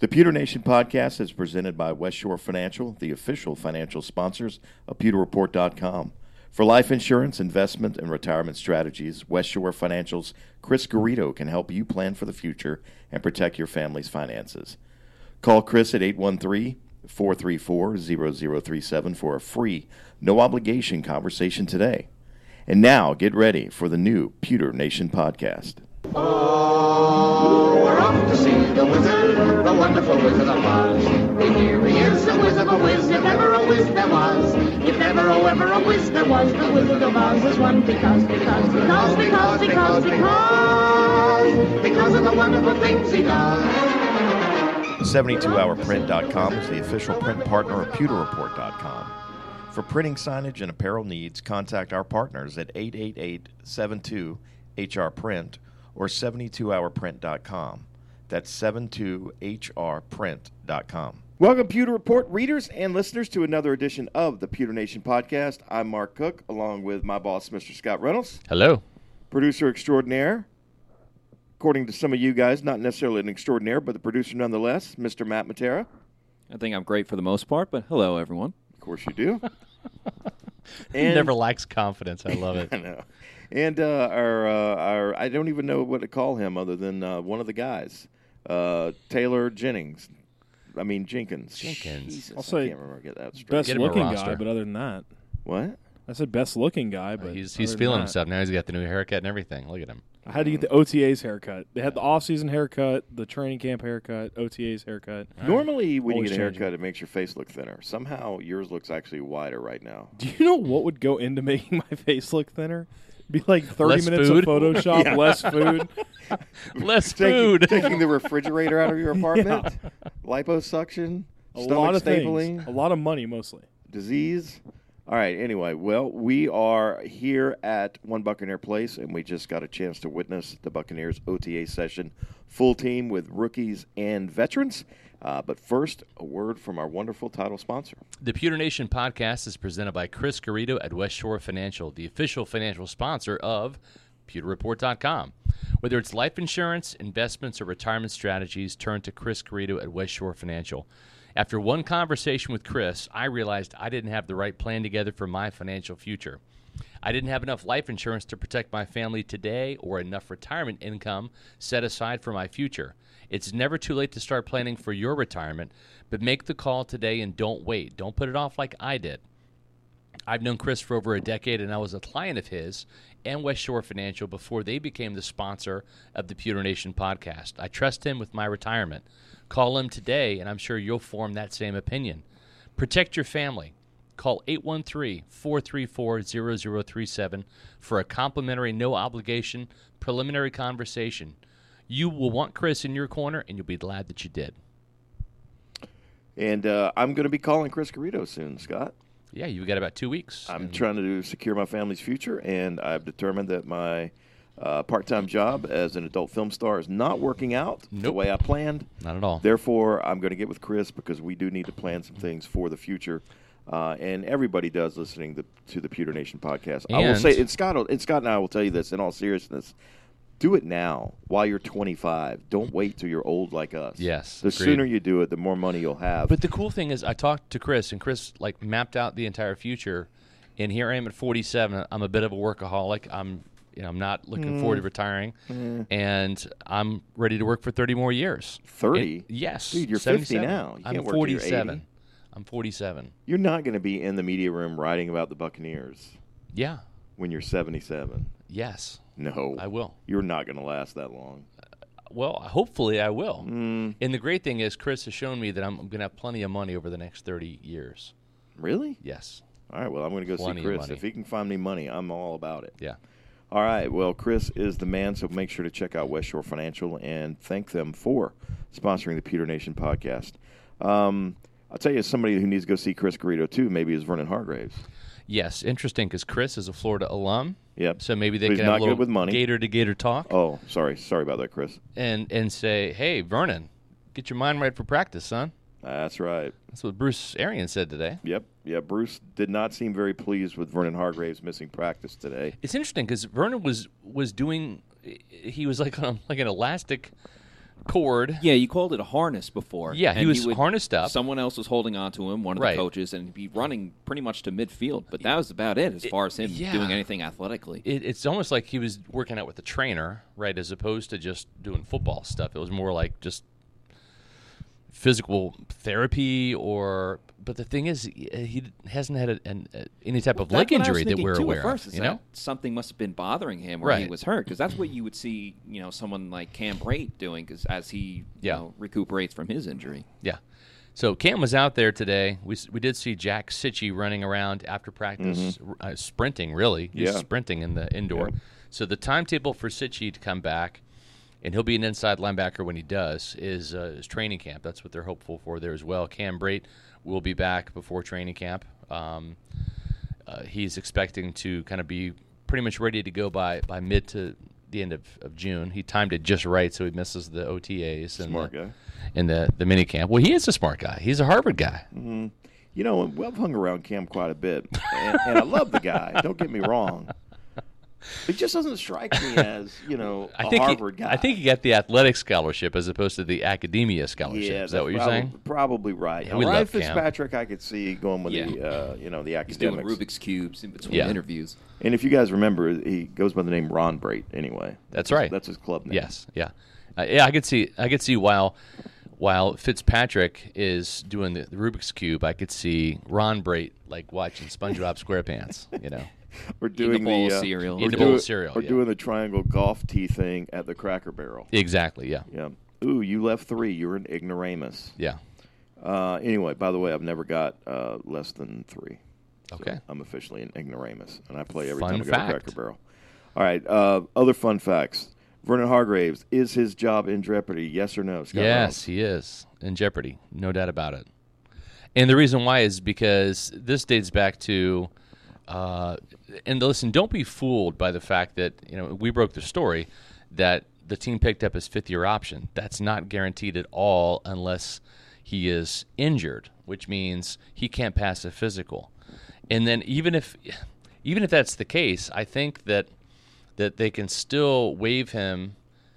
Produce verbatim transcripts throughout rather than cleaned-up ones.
The Pewter Nation podcast is presented by West Shore Financial, the official financial sponsors of pewter report dot com. For life insurance, investment, and retirement strategies, West Shore Financial's Chris Garrido can help you plan for the future and protect your family's finances. Call Chris at eight one three, four three four, zero zero three seven for a free, no-obligation conversation today. And now, get ready for the new Pewter Nation podcast. Oh, we're off to see the wizard, the wonderful Wizard of Oz. And here he is, the Wizard of Wiz, if ever a whiz there was. If ever, oh, ever a whiz there was, the Wizard of Oz is one because, because, because, because, because, because, because of the wonderful things he does. seventy-two hour print dot com is the official print partner of pewter report dot com. For printing signage and apparel needs, contact our partners at eight eight eight, seven two, H R print or seventy-two hour print dot com. That's seventy-two H R print dot com. Welcome, Pewter Report readers and listeners, to another edition of the Pewter Nation podcast. I'm Mark Cook, along with my boss, Mister Scott Reynolds. Hello. Producer extraordinaire. According to some of you guys, not necessarily an extraordinaire, but the producer nonetheless, Mister Matt Matera. I think I'm great for the most part, but hello, everyone. Of course you do. He never lacks confidence. I love it. I know. And uh, our, uh, our, I don't even know what to call him other than uh, one of the guys, uh, Taylor Jennings. I mean, Jenkins. Jenkins. Jesus, I'll say I can't remember get that straight. Best Get him a looking roster. guy, but other than that, What? I said best looking guy, but he's other he's than feeling that, himself now. He's got the new haircut and everything. Look at him. I had to get the O T A's haircut. They had the off season haircut, the training camp haircut, O T A's haircut. Normally, when Always you get a changing. haircut, it makes your face look thinner. Somehow, yours looks actually wider right now. Do you know what would go into making my face look thinner? Be like thirty Less minutes food? of Photoshop, Yeah. less food. Less Taking, food. taking the refrigerator out of your apartment, liposuction, A stomach lot of stapling, things. A lot of money, mostly. disease. All right, anyway, well, we are here at One Buccaneer Place, and we just got a chance to witness the Buccaneers O T A session, full team with rookies and veterans. Uh, but first, a word from our wonderful title sponsor. The Pewter Nation podcast is presented by Chris Garrido at West Shore Financial, the official financial sponsor of pewter report dot com. Whether it's life insurance, investments, or retirement strategies, turn to Chris Garrido at West Shore Financial. After one conversation with Chris, I realized I didn't have the right plan together for my financial future. I didn't have enough life insurance to protect my family today or enough retirement income set aside for my future. It's never too late to start planning for your retirement, but make the call today and don't wait. Don't put it off like I did. I've known Chris for over a decade, and I was a client of his and West Shore Financial before they became the sponsor of the Pewter Nation podcast. I trust him with my retirement. Call him today, and I'm sure you'll form that same opinion. Protect your family. Call eight one three, four three four, zero zero three seven for a complimentary, no-obligation, preliminary conversation. You will want Chris in your corner, and you'll be glad that you did. And uh, I'm going to be calling Chris Garrido soon, Scott. Yeah, you've got about two weeks. I'm And trying to secure my family's future, and I've determined that my uh, part-time job as an adult film star is not working out the Nope. way I planned. Not at all. Therefore, I'm going to get with Chris because we do need to plan some things for the future. Uh, and everybody does listening to, to the Pewter Nation podcast. I will And- say, and Scott, will- and Scott and I will tell you this in all seriousness. Do it now while you're twenty-five. Don't wait till you're old like us. Yes, The agreed. sooner you do it, the more money you'll have. But the cool thing is, I talked to Chris, and Chris like mapped out the entire future. And here I am at forty-seven. I'm a bit of a workaholic. I'm, you know, I'm not looking forward to retiring, and I'm ready to work for thirty more years. thirty? And- yes, Dude, you're fifty seventy-seven. now. You I'm can't work till you're forty-seven. eighty. I'm forty-seven. You're not going to be in the media room writing about the Buccaneers Yeah. when you're seventy-seven. Yes, No. I will. You're not going to last that long. Well, hopefully I will. Mm, And the great thing is, Chris has shown me that I'm going to have plenty of money over the next thirty years. really? Yes. All right, well, I'm going to go Plenty see of Chris. money. If he can find me money, I'm all about it. Yeah. All right, well, Chris is the man, so make sure to check out West Shore Financial and thank them for sponsoring the Pewter Nation podcast. Um, I'll tell you, somebody who needs to go see Chris Garrido, too, maybe is Vernon Hargraves. Yes, interesting, because Chris is a Florida alum. Yep. So maybe they But he's can have not a little good with money. gator to gator talk Oh, sorry. Sorry about that, Chris. and, and say, hey, Vernon, get your mind right for practice, son. That's right. That's what Bruce Arians said today. Yep. Yeah, Bruce did not seem very pleased with Vernon Hargraves missing practice today. It's interesting because Vernon was was doing, he was like on like an elastic cord. Yeah, you called it a harness before. Yeah, he and was would- harness up. Someone else was holding on to him, one of Right. the coaches, and he'd be running pretty much to midfield. But that was about it as far as him yeah. doing anything athletically. It, it's almost like he was working out with a trainer, right, as opposed to just doing football stuff. It was more like just physical therapy or but the thing is he, he hasn't had a, an, a, any type of leg That's what I was injury that thinking, we're too, aware at first, of, is you that know? something must have been bothering him where he Right. was hurt, because that's what you would see, you know, someone like Cam Brate doing, because as he Yeah. you know, recuperates from his injury. Yeah. So Cam was out there today. We s- we did see Jack Sitchie running around after practice, uh, sprinting. Really, he's Yeah. sprinting in the indoor. Yeah. So the timetable for Sitchie to come back, and he'll be an inside linebacker when he does, is uh, is training camp. That's what they're hopeful for there as well. Cam Brate will be back before training camp. Um, uh, he's expecting to kind of be pretty much ready to go by, by mid to the end of, of June. He timed it just right, so he misses the O T As and Smart the, guy. and the the mini camp. Well, he is a smart guy. He's a Harvard guy. You know, we've hung around Cam quite a bit, and, and I love the guy. Don't get me wrong. It just doesn't strike me as, you know, a I think Harvard he, guy. I think he got the athletic scholarship as opposed to the academia scholarship. Yeah, is that what you're prob- saying? Probably right. Yeah, Now, we Ryan love Cam. Fitzpatrick, I could see going with Yeah. the, uh, you know, the He's doing academics. Rubik's Cubes in between Yeah. interviews. And if you guys remember, he goes by the name Ron Brate. Anyway, That's his- right. That's his club name. Yes, yeah, uh, yeah. I could see. I could see while while Fitzpatrick is doing the, the Rubik's cube, I could see Ron Brate like watching SpongeBob SquarePants. You know, Or Eating doing a bowl the of uh, cereal. Or, Eating a do- bowl of cereal, or yeah. doing the triangle golf tee thing at the Cracker Barrel. exactly. Yeah, Yeah. Ooh, you left three. You're an ignoramus. yeah. Uh, anyway, by the way, I've never got uh, less than three. So Okay. I'm officially an ignoramus, and I play every Fun time I go fact. to Cracker Barrel. All right. Uh, other fun facts. Vernon Hargraves, is his job in jeopardy? Yes or no? Scott Yes, Reynolds? he is in jeopardy, no doubt about it. And the reason why is because this dates back to, uh, and listen, don't be fooled by the fact that you know we broke the story that the team picked up his fifth-year option. That's not guaranteed at all unless he is injured, which means he can't pass a physical. And then even if, even if that's the case, I think that that they can still waive him.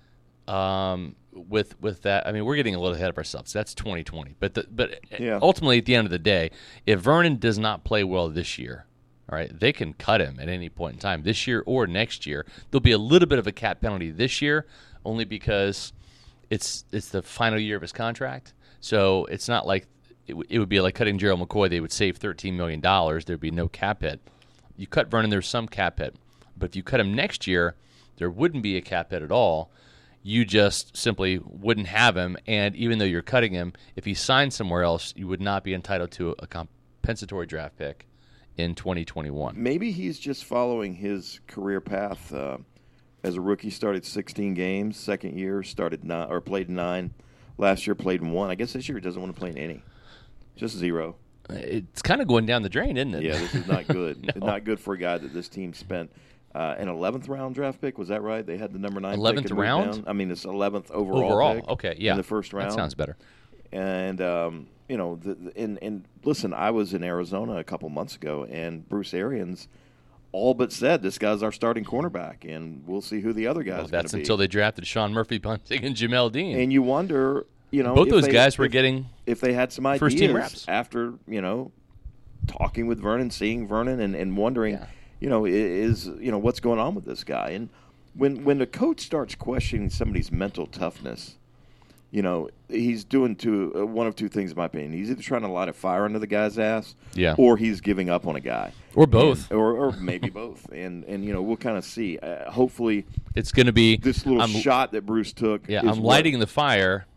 Um, with with that, I mean, we're getting a little ahead of ourselves. That's twenty twenty, but the, but Yeah. ultimately, at the end of the day, if Vernon does not play well this year, all right, they can cut him at any point in time this year or next year. There'll be a little bit of a cap penalty this year, only because it's it's the final year of his contract. So it's not like it, w- it would be like cutting Gerald McCoy. They would save thirteen million dollars. There'd be no cap hit. You cut Vernon, there's some cap hit, but if you cut him next year, there wouldn't be a cap hit at all. You just simply wouldn't have him, and even though you're cutting him, if he signed somewhere else, you would not be entitled to a compensatory draft pick in twenty twenty-one. Maybe he's just following his career path. Uh, as a rookie, started sixteen games. Second year, started nine or played nine. Last year, played in one. I guess this year he doesn't want to play in any. Just zero. It's kind of going down the drain, isn't it? Yeah, this is not good. No. It's not good for a guy that this team spent uh, an eleventh round draft pick. Was that right? They had the number nine. pick eleventh and moved round? down. I mean, it's eleventh overall. Overall, pick okay, yeah. In the first round. That sounds better. And um, you know, the, the, and and listen, I was in Arizona a couple months ago, and Bruce Arians all but said this guy's our starting cornerback, and we'll see who the other guys. Well, that's gonna until be. they drafted Sean Murphy Bunting and Jamel Dean. And you wonder, you know, Both if those they- guys were if- getting if they had some ideas first team reps. after you know talking with Vernon, seeing Vernon, and, and wondering, Yeah. you know, i- is you know what's going on with this guy. And when when the coach starts questioning somebody's mental toughness, you know, he's doing two uh, one of two things, in my opinion. He's either trying to light a fire under the guy's ass, Yeah. or he's giving up on a guy, or both. or or maybe both. And and you know, we'll kind of see. Uh, hopefully, It's going to be this little I'm, shot that Bruce took. Yeah, is I'm what- lighting the fire,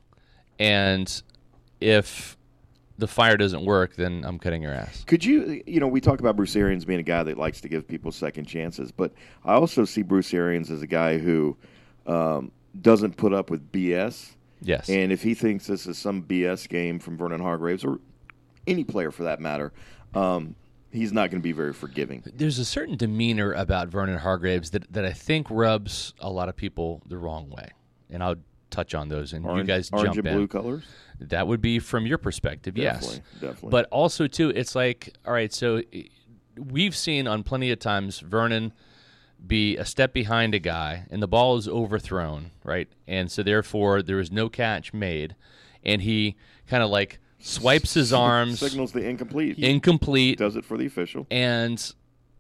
and if the fire doesn't work, then I'm cutting your ass. Could you, you know, we talk about Bruce Arians being a guy that likes to give people second chances, but I also see Bruce Arians as a guy who um, doesn't put up with B S. Yes. And if he thinks this is some B S game from Vernon Hargraves, or any player for that matter, um, he's not going to be very forgiving. There's a certain demeanor about Vernon Hargraves that, that I think rubs a lot of people the wrong way. And I'll touch on those, and Orange, you guys orange jump and blue in. colors? That would be from your perspective, yes. Definitely, definitely. But also, too, it's like, all right, so we've seen on plenty of times Vernon be a step behind a guy, and the ball is overthrown, right? And so therefore there is no catch made, and he kind of like swipes his arms, signals the incomplete, incomplete, does it for the official, and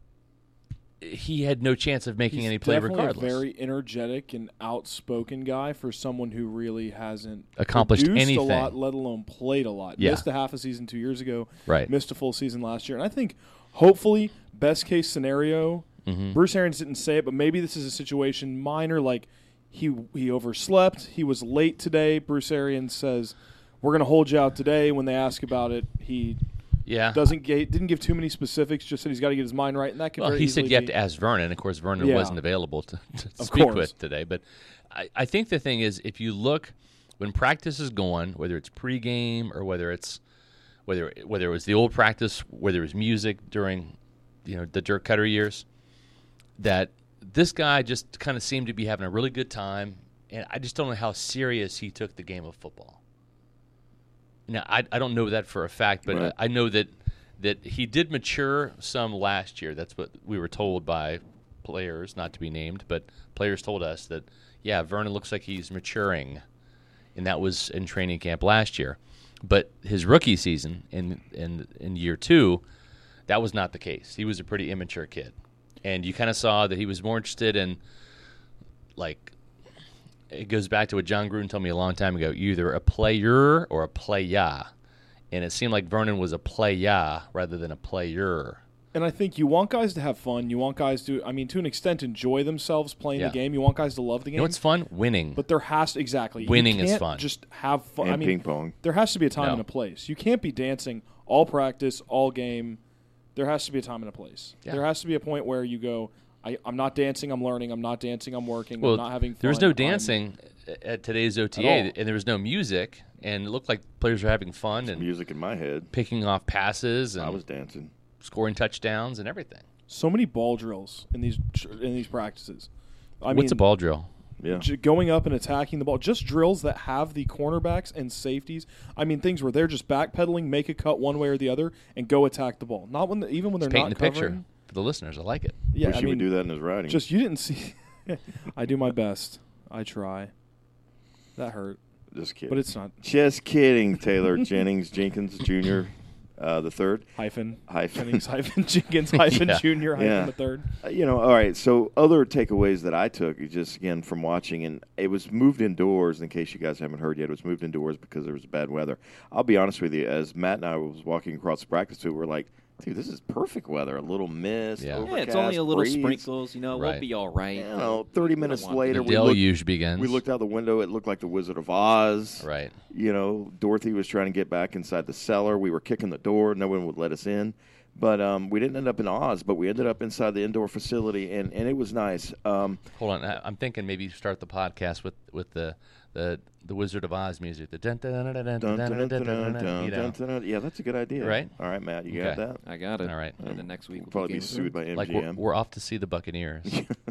he had no chance of making He's any play definitely regardless. a very energetic and outspoken guy for someone who really hasn't Accomplished produced anything. a lot, let alone played a lot. Yeah. Missed a half a season two years ago. Right. Missed a full season last year. And I think, hopefully, best case scenario, Mm-hmm. Bruce Arians didn't say it, but maybe this is a situation minor, like he he overslept. He was late today. Bruce Arians says, we're going to hold you out today. When they ask about it, he Yeah. doesn't get, didn't give too many specifics, just said he's got to get his mind right. And that could Well, very he said easily you have be- to ask Vernon. Of course, Vernon Yeah. wasn't available to, to Of speak course. with today. But I, I think the thing is, if you look when practice is going, whether it's pregame or whether it's whether whether it was the old practice, whether it was music during you know the Dirk Cutter years, that this guy just kind of seemed to be having a really good time, and I just don't know how serious he took the game of football. Now, I, I don't know that for a fact, but Right. I, I know that that he did mature some last year. That's what we were told by players, not to be named, but players told us that, yeah, Vernon looks like he's maturing, and that was in training camp last year. But his rookie season in in in year two, that was not the case. He was a pretty immature kid, and you kind of saw that he was more interested in, like, it goes back to what John Gruden told me a long time ago: you're either a player or a playa. And it seemed like Vernon was a playa rather than a player. And I think you want guys to have fun. You want guys to, I mean, to an extent, enjoy themselves playing Yeah. the game. You want guys to love the game. You know what's fun? Winning. But there has to, exactly. you Winning is can't fun. Just have fun. and I mean, ping pong. there has to be a time No. and a place. You can't be dancing all practice, all game. There has to be a time and a place. Yeah. There has to be a point where you go, I, I'm not dancing, I'm learning. I'm not dancing, I'm working. well, I'm not having fun. there was no I'm- dancing at today's O T At A, all. and there was no music, and it looked like players were having fun and Music in my head. picking off passes and I was dancing. scoring touchdowns and everything. So many ball drills in these in these practices. I What's mean, a ball drill? Yeah. j- going up and attacking the ball, just drills that have the cornerbacks and safeties. I mean, things where they're just backpedaling, make a cut one way or the other, and go attack the ball. Not when, the, even when they're Just painting not the covering. picture for the listeners. I like it. Yeah, Wish I he mean, would do that in his writing. just you didn't see. I do my best. I try. That hurt, Just kidding. but it's not Just kidding, Taylor Jennings Jenkins Junior, uh, the third. hyphen. Hyphen. Jennings hyphen Jenkins hyphen Yeah. Junior hyphen Yeah. the third. Uh, You know, all right. So other takeaways that I took, is just again from watching, and it was moved indoors. In case you guys haven't heard yet, it was moved indoors because there was bad weather. I'll be honest with you, as Matt and I was walking across the practice field, we're like, dude, this is perfect weather. A little mist, Yeah. Yeah, it's only a little overcast, breeze. sprinkles. You know, it Right. won't be all right. You know, thirty minutes want later, The we looked, deluge begins. we looked out the window. It looked like the Wizard of Oz. Right. You know, Dorothy was trying to get back inside the cellar. We were kicking the door. No one would let us in. But um, we didn't end up in Oz, but we ended up inside the indoor facility, and, and it was nice. Um, Hold on. I- I'm thinking maybe start the podcast with, with the, the the Wizard of Oz music. The dun dun dun dun dun dun, dun dun, dun dun, dun dun, dun. You dun, know, dun, dun. Yeah, that's a good idea. Right? All right, Matt, you got Okay. that? I got it. All right. And then next week We'll probably be Game of sued by like M G we're, M. we're off to see the Buccaneers.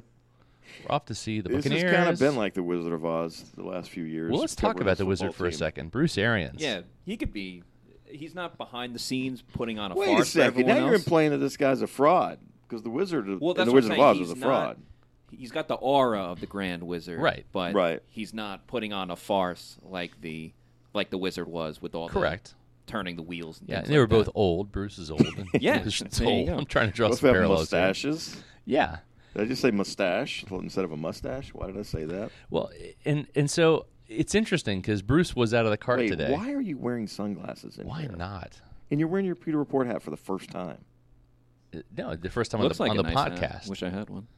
We're off to see the This Buccaneers. has kind of been like the Wizard of Oz the last few years. Well, let's talk covering about this the Wizard football for a team. second. Bruce Arians. Yeah, he could be. He's not behind the scenes putting on a Wait a farce for second. Now everyone you're else. implying that this guy's a fraud because the Wizard of, Well, and that's the what Wizard I'm of Oz saying. was a He's fraud. not- He's got the aura of the Grand Wizard, Right. But Right. he's not putting on a farce like the like the Wizard was with all Correct. the turning the wheels. And Yeah, things and they were like both that. old. Bruce is old. And Yeah, Bruce is there you old. go. I'm trying to draw Both some have parallels. here. mustaches. Yeah. Did I just say mustache instead of a mustache? Why did I say that? Well, and and so it's interesting because Bruce was out of the cart Wait, today. why are you wearing sunglasses in Why here? not? And you're wearing your Pewter Report hat for the first time. Uh, No, the first time on Looks the, like on a the nice hat. podcast. Wish I had one.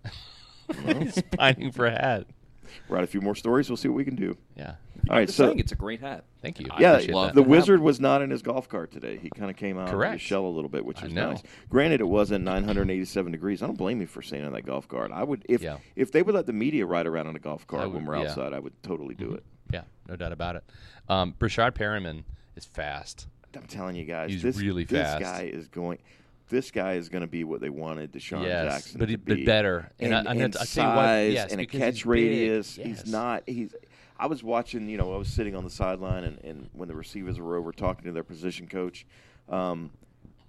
He's pining for a hat. Write a few more stories. We'll see what we can do. Yeah. All right, Just so saying, it's a great hat. Thank you. I yeah, appreciate love that. the that. Wizard was not in his golf cart today. He kind of came out of Correct. his shell a little bit, which I was know. nice. Granted, it wasn't nine hundred eighty-seven degrees. I don't blame you for staying on that golf cart. I would if Yeah. if they would let the media ride around on a golf I cart would- when we're yeah. outside, I would totally do it. Yeah, no doubt about it. Um, Brashard Perryman is fast. I'm telling you guys, He's this, really this fast. guy is going. This guy is going to be what they wanted Deshaun Yes, Jackson but to he- be. but better. And And, I- and, and I tell you what, size yes, and a because catch he's big. radius. Yes. He's not. He's. I was watching. You know, I was sitting on the sideline, and, and when the receivers were over talking to their position coach, um,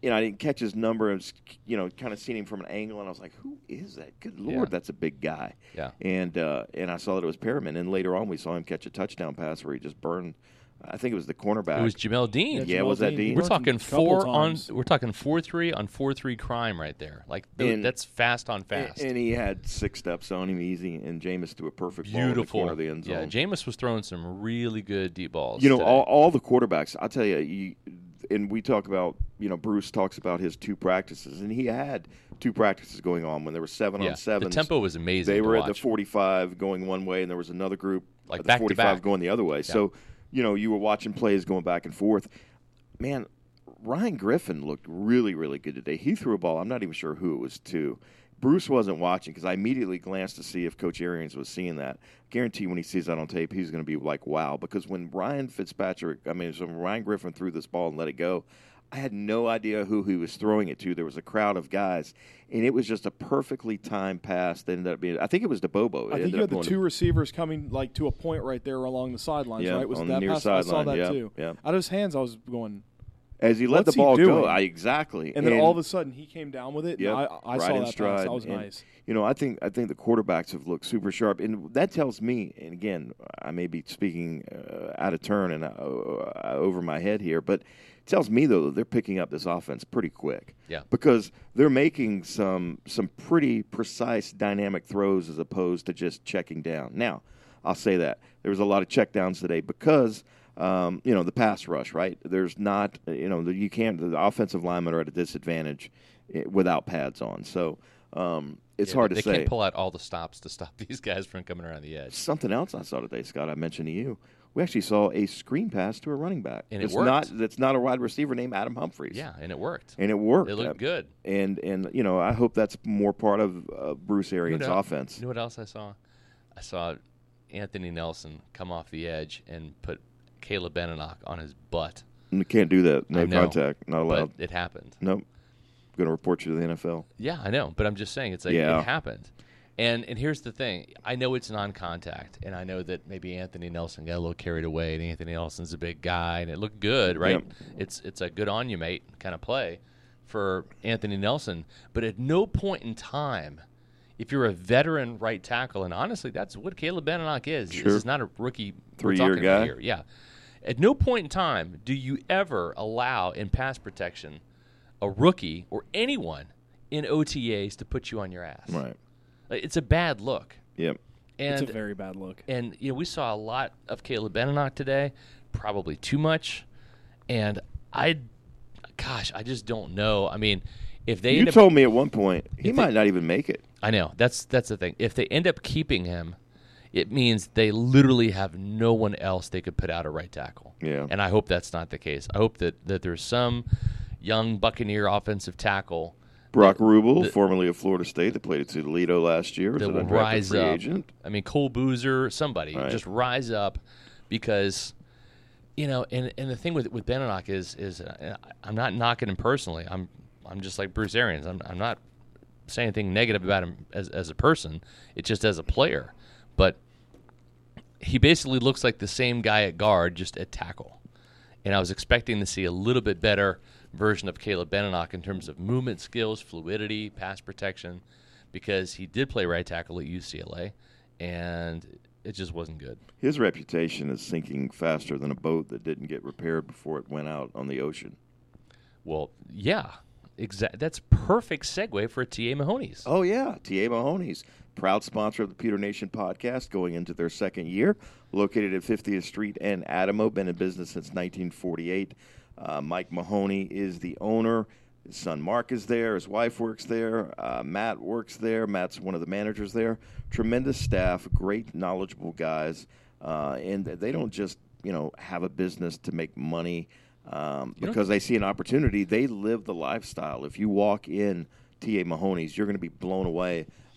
you know, I didn't catch his number. I was, you know, kind of seen him from an angle, and I was like, "Who is that? Good Lord, Yeah. that's a big guy." Yeah. And uh, and I saw that it was Perriman, and later on we saw him catch a touchdown pass where he just burned. I think it was the cornerback. It was Jamel Dean. Yeah, Jamel was that Dean. Dean? He We're worked talking him a couple four on. times. We're talking four three on four three crime right there. Like th- And- that's fast on fast. And, and he had six steps on him easy, and Jameis threw a perfect ball in the Beautiful. corner of the end zone. Yeah, Jameis was throwing some really good deep balls. You know, today. all, all the quarterbacks, I'll tell you, you, and we talk about, you know, Bruce talks about his two practices, and he had two practices going on when there were seven yeah, on sevens. the tempo was amazing. They to were at the watch. forty-five going one way, and there was another group Like at the back to forty-five back. going the other way. So, you know, you were watching plays going back and forth. Man, Ryan Griffin looked really, really good today. He threw a ball. I'm not even sure who it was to. Bruce wasn't watching because I immediately glanced to see if Coach Arians was seeing that. Guarantee when he sees that on tape, he's going to be like, wow. Because when Ryan Fitzpatrick, I mean, so when Ryan Griffin threw this ball and let it go, I had no idea who he was throwing it to. There was a crowd of guys, and it was just a perfectly timed pass that ended up being, I think it was to Bobo. It I think ended you up had the going two to- receivers coming like to a point right there along the sidelines, Yeah, right? Was on it the that near pass? I saw sideline, that yeah, too. yeah. Out of his hands, I was going, As he let What's the he ball go, doing? I exactly. and then all of a sudden he came down with it. Yep, and I, I right saw in that stride. pass. That was And, nice. You know, I think I think the quarterbacks have looked super sharp, and that tells me. And again, I may be speaking uh, out of turn and uh, uh, over my head here, but it tells me though that they're picking up this offense pretty quick. Yeah. Because they're making some some pretty precise, dynamic throws as opposed to just checking down. Now, I'll say that there was a lot of checkdowns today because. Um, you know, the pass rush, right? There's not, you know, the, you can't, the offensive linemen are at a disadvantage eh, without pads on. So um, it's Yeah, hard they to They say. can't pull out all the stops to stop these guys from coming around the edge. Something else I saw today, Scott, I mentioned to you. We actually saw a screen pass to a running back. And it it's worked. not that's not a wide receiver named Adam Humphries. Yeah, and it worked. And it worked. It looked good. And, and you know, I hope that's more part of uh, Bruce Arians' You know- offense. You know what else I saw? I saw Anthony Nelson come off the edge and put Caleb Benenoch on his butt. You can't do that. I No know, contact. Not allowed. But it happened. Nope. Going to report you to the N F L. Yeah, I know, but I'm just saying it's like Yeah. it happened. And and here's the thing. I know it's non-contact, and I know that maybe Anthony Nelson got a little carried away, and Anthony Nelson's a big guy, and it looked good, right? Yep. It's it's a good on you, mate kind of play for Anthony Nelson. But at no point in time, if you're a veteran right tackle, and honestly, that's what Caleb Benenoch is. Sure. This is not a rookie. we're Three-year talking about guy. here. Yeah. At no point in time do you ever allow in pass protection a rookie or anyone in O T As to put you on your ass. Right. Like, it's a bad look. Yep. And It's a very bad look. and you know we saw a lot of Caleb Benenoch today, probably too much. And I, gosh, I just don't know. I mean, if they You end up, told me at one point he If might they- not even make it. I know that's that's the thing. If they end up keeping him, it means they literally have no one else they could put out a right tackle. Yeah. And I hope that's not the case. I hope that, that there's some young Buccaneer offensive tackle Brock Rubel, the- formerly of Florida State, that played at Toledo last year, is that an will undrafted rise free up. agent. I mean, Cole Boozer, somebody Right. just rise up because, you know, and, and the thing with with Benenoch is is uh, I'm not knocking him personally. I'm I'm just like Bruce Arians. I'm I'm not saying anything negative about him as as a person. It's just as a player, but he basically looks like the same guy at guard, just at tackle. And I was expecting to see a little bit better version of Caleb Benenoch in terms of movement skills, fluidity, pass protection, because he did play right tackle at U C L A, and it just wasn't good. His reputation is sinking faster than a boat that didn't get repaired before it went out on the ocean. Well, yeah, exactly. That's perfect segue for T A Mahoney's. Oh, yeah. T A Mahoney's, proud sponsor of the Pewter Nation podcast, going into their second year. Located at fiftieth Street and Adamo, been in business since nineteen forty-eight. Uh, Mike Mahoney is the owner. His son Mark is there. His wife works there. Uh, Matt works there. Matt's one of the managers there. Tremendous staff, great, knowledgeable guys. Uh, and they don't just, you know, have a business to make money um, You know- because they see an opportunity. They live the lifestyle. If you walk in T A Mahoney's, you're going to be blown away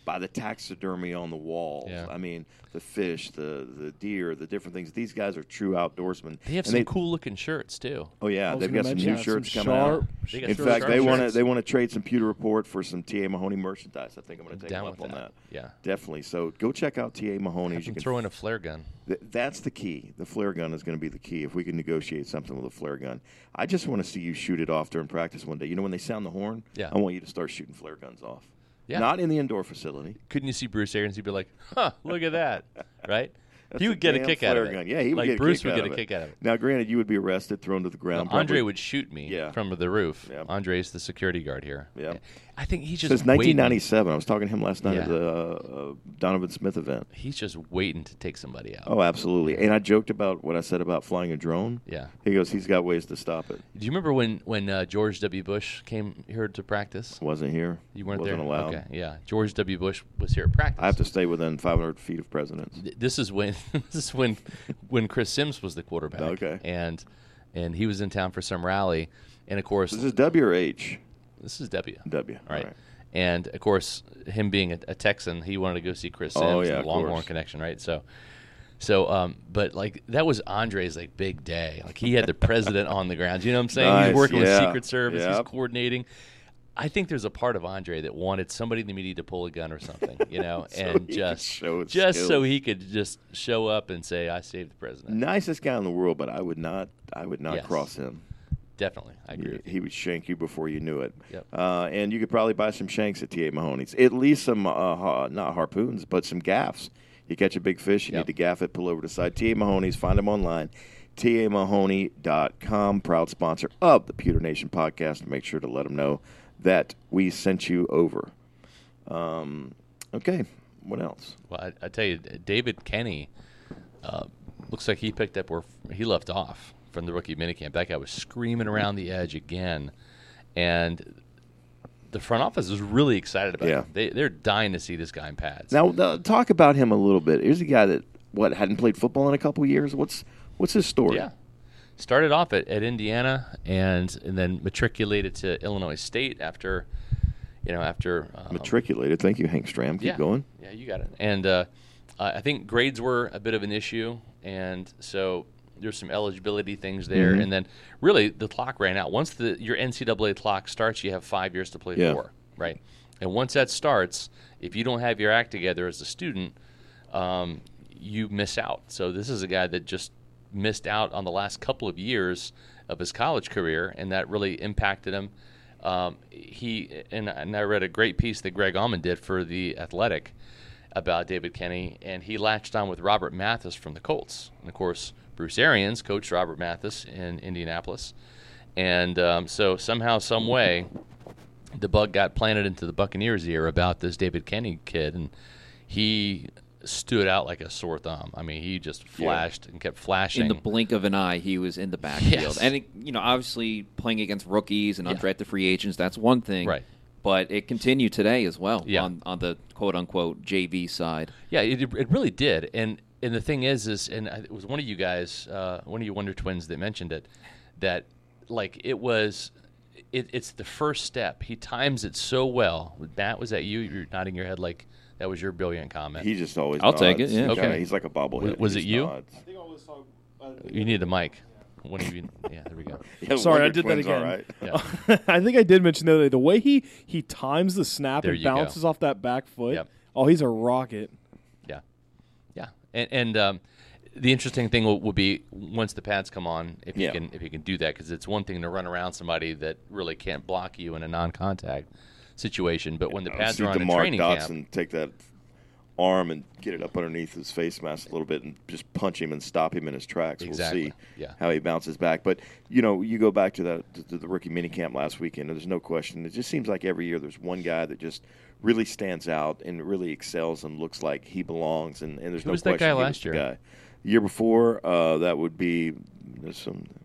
by the taxidermy on the walls. Yeah. I mean, the fish, the the deer, the different things. These guys are true outdoorsmen. They have And some cool looking shirts too. Oh yeah, I was they've gonna got some mention new that, shirts some coming sharp- out. They got In some fact, sharp they want to shirts. they want to trade some Pewter Report for some T A Mahoney merchandise. I think I'm going to take Down them up with on that. that. Yeah. Definitely. So go check out T A Mahoney's. You You can can throw in a flare gun. Th- that's the key. The flare gun is going to be the key. If we can negotiate something with a flare gun, I just want to see you shoot it off during practice one day. You know, when they sound the horn, Yeah. I want you to start shooting flare guns off. Yeah. Not in the indoor facility. Couldn't you see Bruce Arians? He'd be like, "Huh, look at that!" Right? That's he would get a damn kick out of flare it. gun. Yeah, he would like get a Bruce kick would out get of a it. kick out of it. Now, granted, you would be arrested, thrown to the ground. Now, Andre probably. would shoot me Yeah. from the roof. Yeah. Andre's the security guard here. Yeah. I think he's just Since waiting. nineteen ninety-seven. I was talking to him last night Yeah. at the uh, uh, Donovan Smith event. He's just waiting to take somebody out. Oh, absolutely. And I joked about what I said about flying a drone. Yeah. He goes, he's got ways to stop it. Do you remember when when uh, George W. Bush came here to practice? Wasn't here. You weren't Wasn't there. allowed. Okay, yeah. George W. Bush was here at practice. I have to stay within five hundred feet of presidents. Th- This is when this is when when Chris Sims was the quarterback. Okay. And and he was in town for some rally, and of course Is this W or H? this is W. W. Right. All right. And of course, him being a, a Texan, he wanted to go see Chris Sims Oh, yeah, and of the Longhorn course. connection, right? So, so, um, but like that was Andre's like big day. Like he had the president on the ground. You know what I'm saying? Nice, He's working yeah. with Secret Service. Yep. He's coordinating. I think there's a part of Andre that wanted somebody in the media to pull a gun or something, you know, So and he could just show his just so skills. he could just show up and say, "I saved the president." Nicest guy in the world, but I would not. I would not Yes. cross him. Definitely, I agree. He, with you. he would shank you before you knew it. Yep. Uh, and you could probably buy some shanks at T A Mahoney's. At least some, uh, ha- not harpoons, but some gaffs. You catch a big fish, you Yep. need to gaff it, pull over to the side. T A Mahoney's, find them online. T A Mahoney dot com, proud sponsor of the Pewter Nation podcast. Make sure to let them know that we sent you over. Um, okay, what else? Well, I, I tell you, David Kenny uh, looks like he picked up where he left off from the rookie minicamp. That guy was screaming around the edge again, and the front office is really excited about Yeah. him. They, they're dying to see this guy in pads. Now, uh, talk about him a little bit. Here's a guy that, what, hadn't played football in a couple years? What's what's his story? Yeah. Started off at, at Indiana and and then matriculated to Illinois State after, you know, after um, Matriculated. Thank you, Hank Stram. Keep yeah, going. Yeah, you got it. And uh, uh, I think grades were a bit of an issue, and so there's some eligibility things there. Mhm. And then really the clock ran out. Once the your N C double A clock starts, you have five years to play Yeah. for, right? And once that starts, if you don't have your act together as a student, um, you miss out. So this is a guy that just missed out on the last couple of years of his college career, and that really impacted him. Um, he and, and I read a great piece that Greg Allman did for The Athletic about David Kenny, and he latched on with Robert Mathis from the Colts. And, of course, Bruce Arians coached Robert Mathis in Indianapolis. And um, so somehow, some way, the bug got planted into the Buccaneers' ear about this David Kenny kid, and he stood out like a sore thumb. I mean, he just flashed and kept flashing. In the blink of an eye, he was in the backfield. Yes. And, it, you know, obviously playing against rookies and Yeah. undrafted free agents, that's one thing. Right. But it continued today as well Yeah. on, on the quote-unquote J V side. Yeah, it, it really did. And and the thing is, is and it was one of you guys, uh, one of you Wonder Twins that mentioned it, that like it was, it, it's the first step. He times it so well. Matt, was that you? You're nodding your head like that was your brilliant comment. He just always I'll nods. take it, yeah. Kinda- Okay. He's like a bobblehead. Was- was He it just you? nods. I think I'll just talk. Uh, You need a mic. One of you, yeah, there we go. Yeah, Sorry, I Wonder did that Twins, all again. right. Yeah. I think I did mention the other day the way he he times the snap There and you go. bounces off that back foot. Yep. Oh, he's a rocket. Yeah, yeah, and and um, the interesting thing will, will be once the pads come on, if Yeah. you can if you can do that, because it's one thing to run around somebody that really can't block you in a non-contact situation, but when the I pads see are on in DeMar training Dotson camp, take that arm and get it up underneath his face mask a little bit and just punch him and stop him in his tracks. Exactly. We'll see Yeah. how he bounces back. But, you know, you go back to, that, to, to the rookie minicamp last weekend, and there's no question. It just seems like every year there's one guy that just really stands out and really excels and looks like he belongs. And, and there's Who no was that question guy he last was the year? guy. The year before, uh, that would be there's some –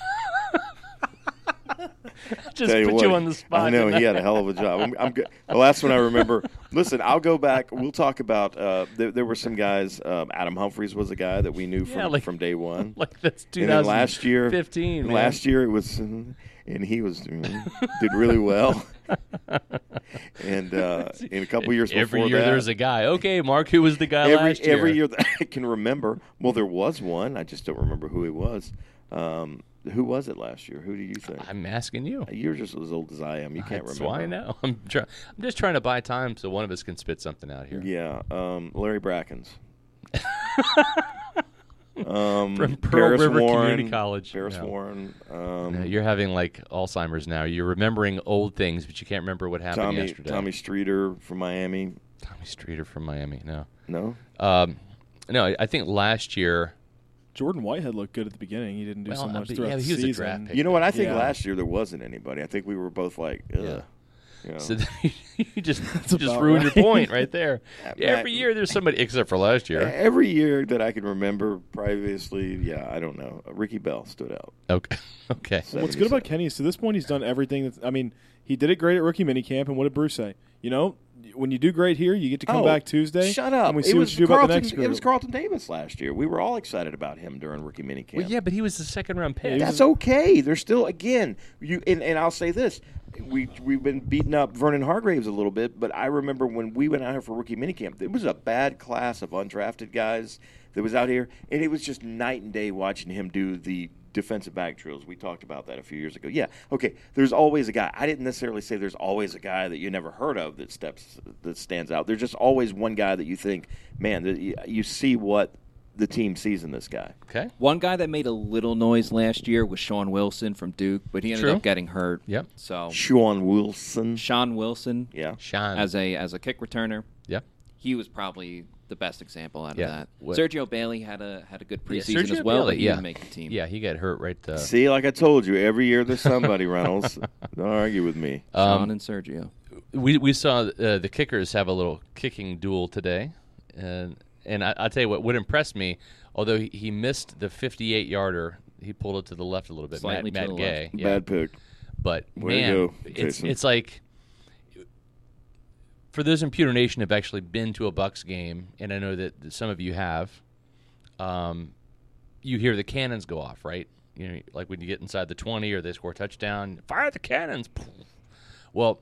just Tell put what, you on the spot. I know didn't he had a hell of a job. I'm, I'm good. The last one I remember. Listen, I'll go back. We'll talk about. Uh, there, there were some guys. Um, Adam Humphreys was a guy that we knew from Yeah, like- from day one. like that's And then last year, fifteen. and last year it was, and and he was did really well. And uh, in a couple years every before year that, there's a guy. Okay, Mark, who was the guy every last year? every year that I can remember. Well, there was one. I just don't remember who he was. Um, who was it last year? Who do you think? I'm asking you. You're just as old as I am. You can't That's remember. why I know. I'm, try- I'm just trying to buy time so one of us can spit something out here. Yeah, um, Larry Brackens. um, From Pearl Paris River Warren, Community College. Paris No. Warren. No, Um, you're having like Alzheimer's now. You're remembering old things, but you can't remember what happened Tommy yesterday. Tommy Streeter from Miami. Tommy Streeter from Miami. No. No, Um, no, I- I think last year. Jordan Whitehead looked good at the beginning. He didn't do Well, so much but throughout yeah, the he was a season. draft pick. you know what? I think Yeah. last year there wasn't anybody. I think we were both like, ugh. Yeah. You know. So you just just about ruined right. your point right there. Matt- Every year there's somebody, except for last year. Every year that I can remember previously, yeah, I don't know. Ricky Bell stood out. Okay. Okay. What's good about Kenny is to this point he's done everything. That's, I mean, he did it great at rookie minicamp, and what did Bruce say? You know, when you do great here, you get to come Oh, back Tuesday. Shut up! And we it see was what you do Carlton, about the next group. It was Carlton Davis last year. We were all excited about him during rookie minicamp. Well, yeah, but he was the second round pick. Yeah, That's okay. They're still again. You and, and I'll say this: we we've been beating up Vernon Hargraves a little bit, but I remember when we went out here for rookie minicamp, it was a bad class of undrafted guys that was out here, and it was just night and day watching him do the defensive back drills. We talked about that a few years ago. Yeah, okay. There's always a guy. I didn't necessarily say there's always a guy that you never heard of that steps that stands out. There's just always one guy that you think, man, that you, you see what the team sees in this guy. Okay. One guy that made a little noise last year was Sean Wilson from Duke, but he ended True. up getting hurt. Yep. So Sean Wilson. Sean Wilson, Yeah. Sean. as a as a kick returner, Yep. he was probably the best example out Yeah. of that. What- Sergio Bailey had a had a good Yeah, preseason Sergio as well, Bailey, but he yeah. didn't make the team. Yeah, he got hurt right. Uh, See, like I told you, every year there's somebody, Reynolds. Don't argue with me. Sean Um, and Sergio. we we saw uh, the kickers have a little kicking duel today, and and I, I'll tell you what what impressed me. Although he, he missed the fifty-eight yarder, he pulled it to the left a little bit. Slightly Matt, to Matt the Gay, left. yeah. Bad pick. But Way to man, go, it's Jason. it's like for those in Pewter Nation have actually been to a Bucks game, and I know that, that some of you have. Um, you hear the cannons go off, right? You know, like when you get inside the twenty or they score a touchdown, fire the cannons. Well,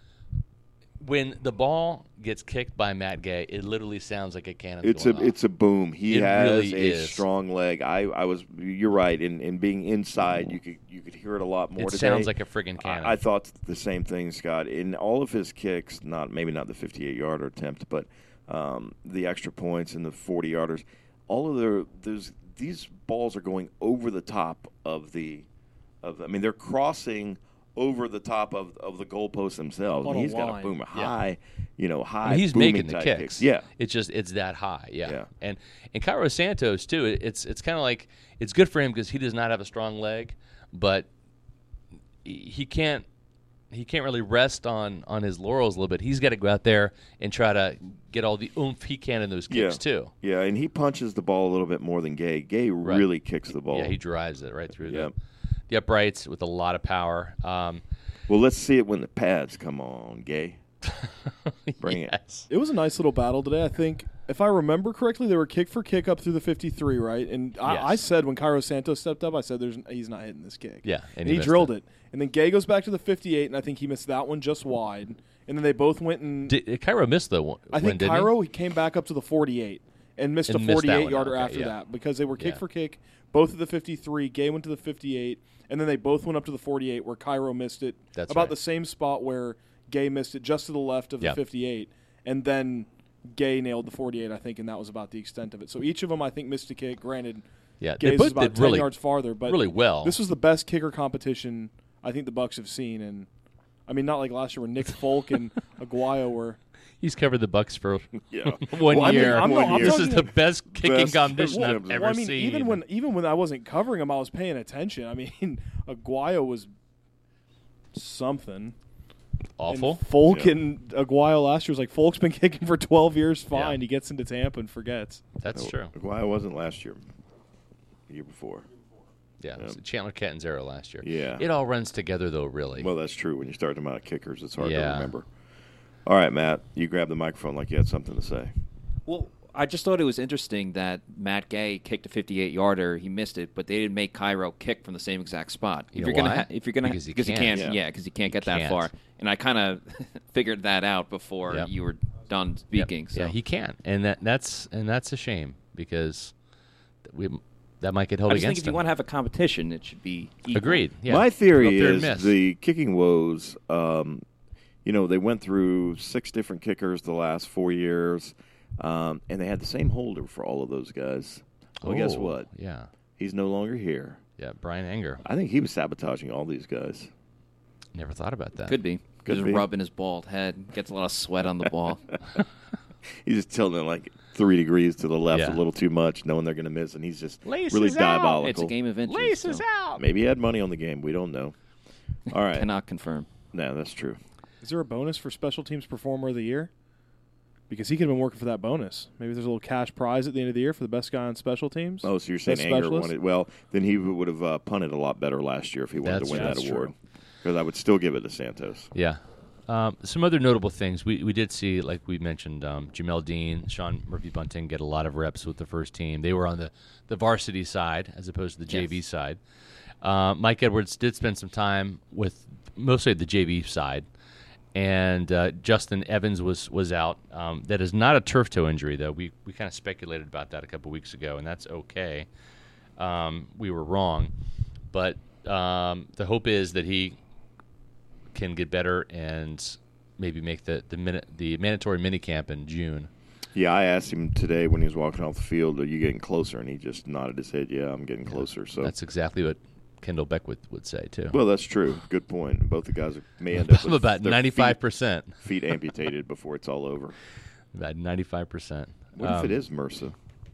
when the ball gets kicked by Matt Gay, it literally sounds like a cannon. It's a going off. it's a boom. He It has really a is. strong leg. I, I was you're right. In, in being inside, you could you could hear it a lot more. It today. sounds like a friggin' cannon. I, I thought the same thing, Scott. In all of his kicks, not maybe not the fifty-eight yarder attempt, but um, the extra points and the forty yarders. All of their those these balls are going over the top of the of. I mean, they're crossing over the top of, of the goalposts themselves. On And a he's got a line. boom, a Yeah. high, you know, high. I mean, he's booming making the type kicks. Yeah, it's just it's that high. Yeah, Yeah. and and Cairo Santos too. it- It's it's kind of like it's good for him because he does not have a strong leg, but he he can't he can't really rest on on his laurels a little bit. He's got to go out there and try to get all the oomph he can in those kicks yeah. too. Yeah, and he punches the ball a little bit more than Gay. Gay Right. really kicks the ball. Yeah, he drives it right through Yep. the, the uprights with a lot of power. Um, Well, let's see it when the pads come on, Gay. Bring it. yes. It was a nice little battle today. I think, if I remember correctly, they were kick for kick up through the fifty-three, right? And I, Yes. I said when Cairo Santos stepped up, I said, "There's he's not hitting this kick." Yeah, and, and he, he missed drilled it. it. And then Gay goes back to the fifty-eight, and I think he missed that one just wide. And then they both went and Did, Cairo missed the one. I think win, didn't he? Cairo he came back up to the forty-eight and missed And a missed that forty-eight one. yarder Okay, after yeah. that because they were kick Yeah. for kick, both at the fifty-three. Gay went to the fifty-eight, and then they both went up to the forty-eight where Cairo missed it That's about right. the same spot where Gay missed it, just to the left of the Yep. fifty-eight, and then Gay nailed the forty-eight, I think, and that was about the extent of it. So each of them, I think, missed a kick. Granted, Yeah, they Gay's both is about did ten really yards farther, but really well. This was the best kicker competition I think the Bucks have seen, and I mean, not like last year where Nick Folk and Aguayo were. He's covered the Bucks for Yeah. one Well, I mean, year. I'm not- I'm this talking is the best kicking best- competition well, I've well, ever Well, I mean, seen. even when even when I wasn't covering him, I was paying attention. I mean, Aguayo was something. awful. And Folk Yeah. and Aguayo last year was like, Folk's been kicking for twelve years, fine. Yeah. He gets into Tampa and forgets. That's true. Why it wasn't last year? The year before. Yeah, it was Chandler Catanzaro last year. Yeah. It all runs together though, really. Well, that's true. When you start talking about kickers, it's hard to Yeah. remember. All right, Matt, you grab the microphone like you had something to say. Well, I just thought it was interesting that Matt Gay kicked a fifty-eight yarder. He missed it, but they didn't make Cairo kick from the same exact spot. You if know you're gonna, why? ha- if you're gonna, Because he because can't. he can't, Yeah. yeah, because he can't get He that can't. far. And I kind of figured that out before Yep. you were done speaking. Yep. So Yeah, he can't, and that that's and that's a shame because we that might get held I just think against if you him. want to have a competition, it should be equal. Agreed. Yeah. My Go theory up there and is miss. the kicking woes. Um, you know, they went through six different kickers the last four years, um, and they had the same holder for all of those guys. Well, guess Oh, what? Yeah, He's no longer here. yeah. Brian Anger. I think he was sabotaging all these guys. Never thought about that. Could be. Could Just be. rubbing his bald head. Gets a lot of sweat on the ball. He's just tilting it like three degrees to the left Yeah. a little too much, knowing they're going to miss, and he's just Laces really out. diabolical. It's a game of inches. Laces so out. Maybe he had money on the game. We don't know. All right. Cannot confirm. No, that's true. Is there a bonus for special teams performer of the year? Because he could have been working for that bonus. Maybe there's a little cash prize at the end of the year for the best guy on special teams. Oh, so you're saying Best Anger specialist? won it? Well, then he would have uh, punted a lot better last year if he wanted That's to win true. that That's award. true. Because I would still give it to Santos. Yeah. Um, some other notable things we we did see, like we mentioned, um, Jamel Dean, Sean Murphy Bunting get a lot of reps with the first team. They were on the, the varsity side as opposed to the J V Yes. side. Uh, Mike Edwards did spend some time with mostly the J V side, and uh, Justin Evans was was out. Um, that is not a turf toe injury, though. We we kind of speculated about that a couple weeks ago, and that's okay. Um, we were wrong, but um, the hope is that he can get better and maybe make the the, minute, the mandatory minicamp in June. Yeah, I asked him today when he was walking off the field, are you getting closer? And he just nodded his head, yeah, I'm getting closer. So That's exactly what Kendall Beckwith would say, too. Well, that's true. Good point. Both the guys may end up I'm with about their ninety-five percent. feet, feet amputated before it's all over. About ninety-five percent. What if it is MRSA?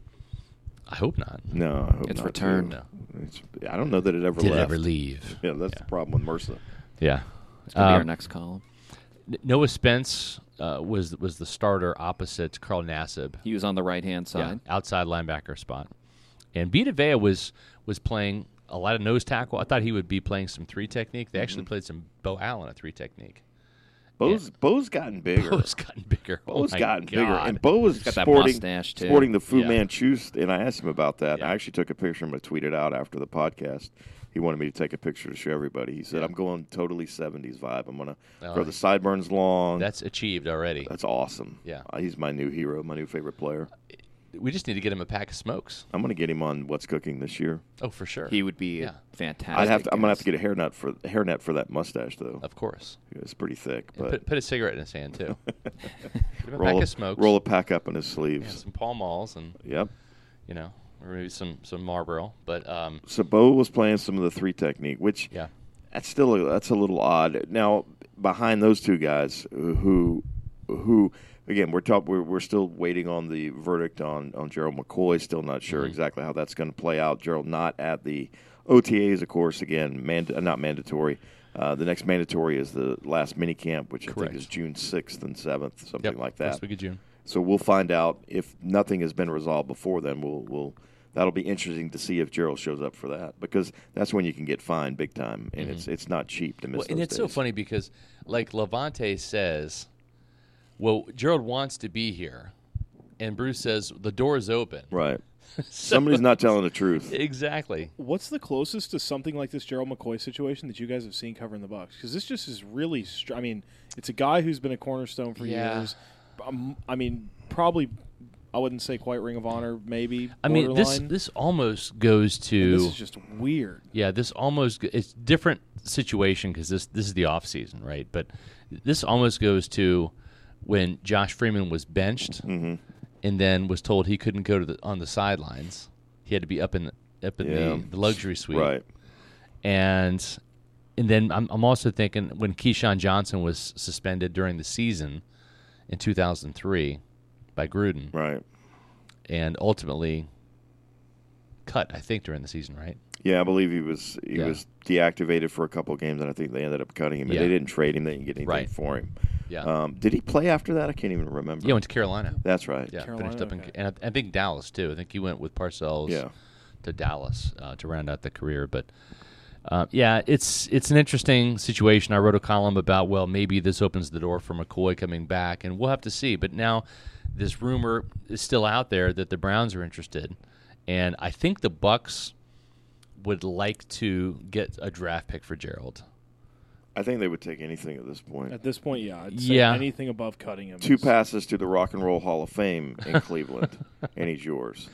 I hope not. No, I hope It's not, returned. too. No. It's, I don't know that it ever Did it left. ever leave? Yeah, that's the problem with MRSA. Yeah. It's going to be our Um, next column. N- Noah Spence uh, was was the starter opposite Carl Nassib. He was on the right-hand side. Yeah, outside linebacker spot. And Vita Vea was was playing a lot of nose tackle. I thought he would be playing some three technique. They actually played some Bo Allen at three technique. Bo's, Bo's gotten bigger. Bo's gotten bigger. Oh Bo's my gotten bigger, God. and Bo was got that sporting, mustache, too. sporting the Fu Yeah. Manchu. And I asked him about that. Yeah. I actually took a picture. I'm going to tweet it out after the podcast. He wanted me to take a picture to show everybody. He said, Yeah. "I'm going totally seventies vibe. I'm going to Oh, grow the sideburns long. That's achieved already. That's awesome. Yeah. Uh, he's my new hero, my new favorite player. We just need to get him a pack of smokes. I'm going to get him on What's Cooking this year. Oh, for sure. He would be Yeah. fantastic. I'd have to. I'm going to have to guest. get a hairnet for hairnet for that mustache though. Of course. It's pretty thick, And but put, put a cigarette in his hand, too. Give him a roll pack a, of smokes. roll a pack up in his yeah, sleeves. some Pall Malls and, Yep. you know, or maybe some, some Marlboro. But, um, So Bo was playing some of the three technique, which yeah. that's still a, that's a little odd. Now behind those two guys, who who again we're talk, we're we're still waiting on the verdict on on Gerald McCoy. Still not sure Mhm. exactly how that's going to play out. Gerald not at the O T As, of course. Again, mand- not mandatory. Uh, the next mandatory is the last mini camp, which I Correct. think is June sixth and seventh, something Yep, like that. First week of June. So we'll find out if nothing has been resolved before then. We'll we'll that'll be interesting to see if Gerald shows up for that, because that's when you can get fined big time, and it's it's not cheap to miss Well, and those it's so days. funny because, like Levante says, well, Gerald wants to be here, and Bruce says the door is open. Right. So- Somebody's not telling the truth. Exactly. What's the closest to something like this Gerald McCoy situation that you guys have seen covering the Bucs? Because this just is really. Str- I mean, it's a guy who's been a cornerstone for Yeah. years. Um, I mean, probably. I wouldn't say quite Ring of Honor, maybe. I mean, this borderline. this almost goes And to this is just weird. yeah. This almost it's different situation because this this is the off season, right? But this almost goes to when Josh Freeman was benched Mm-hmm. and then was told he couldn't go to the on the sidelines. He had to be up in the, up in Yeah. the, the luxury suite. Right. And and then I'm I'm also thinking when Keyshawn Johnson was suspended during the season in two thousand three by Gruden Right. and ultimately cut, I think, during the season, right? Yeah, I believe he was he Yeah. was deactivated for a couple games, and I think they ended up cutting him. And Yeah. they didn't trade him; they didn't get anything Right. for him. Yeah. Um, did he play after that? I can't even remember. Yeah, went to Carolina. That's right. Yeah, Carolina, finished up in, okay. and I, I think Dallas too. I think he went with Parcells Yeah. to Dallas uh, to round out the career. But uh, yeah, it's it's an interesting situation. I wrote a column about well, maybe this opens the door for McCoy coming back, and we'll have to see. But now, this rumor is still out there that the Browns are interested, and I think the Bucks would like to get a draft pick for Gerald. I think they would take anything at this point. At this point, yeah. I'd say Yeah. anything above cutting him. Two is- passes to the Rock and Roll Hall of Fame in Cleveland, and he's yours.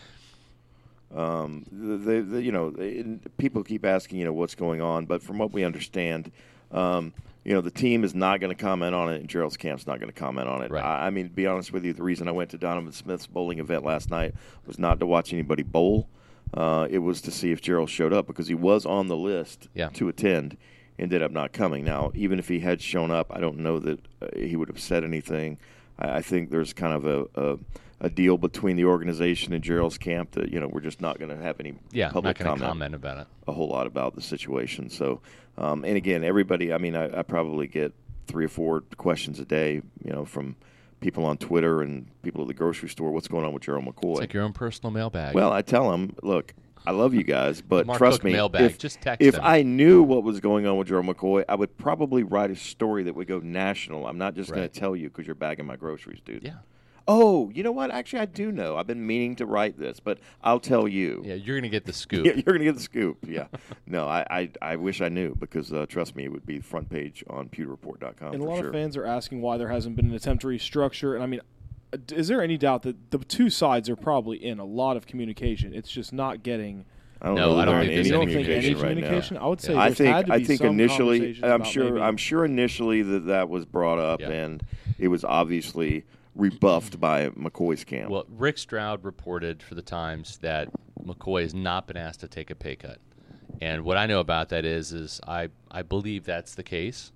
Um, the, the, you know, they, people keep asking, you know, what's going on, but from what we understand, um, you know, the team is not going to comment on it, and Gerald's camp's not going to comment on it. Right. I, I mean, to be honest with you, the reason I went to Donovan Smith's bowling event last night was not to watch anybody bowl. Uh, it was to see if Gerald showed up because he was on the list Yeah. to attend. Ended up not coming. Now, even if he had shown up, I don't know that uh, he would have said anything. I, I think there's kind of a, a a deal between the organization and Gerald's camp that, you know, we're just not going to have any Yeah, public not going to comment, comment about it. a whole lot about the situation. So, um, and again, everybody, I mean, I, I probably get three or four questions a day, you know, from people on Twitter and people at the grocery store. What's going on with Gerald McCoy? It's like your own personal mailbag. Well, I tell them, look, I love you guys, but Mark trust Cook me, mailbag. if, Just text if them. I knew what was going on with Gerald McCoy, I would probably write a story that would go national. I'm not just going Right. to tell you because you're bagging my groceries, dude. yeah, Oh, you know what? Actually, I do know. I've been meaning to write this, but I'll tell you. yeah, you're going to get the scoop. Yeah, you're going to get the scoop. Yeah. no, I, I, I wish I knew because, uh, trust me, it would be front page on pewter report dot com And a for lot sure. of fans are asking why there hasn't been an attempt to restructure. And I mean, is there any doubt that the two sides are probably in a lot of communication? It's just not getting. I don't No, know I that don't they're think in there's You any don't think any communication right now. communication? I would say I there's think had to I be think some initially conversations I'm about sure maybe- I'm sure initially that that was brought up Yeah. and it was obviously rebuffed by McCoy's camp. Well, Rick Stroud reported for the Times that McCoy has not been asked to take a pay cut, and what I know about that is, is I I believe that's the case.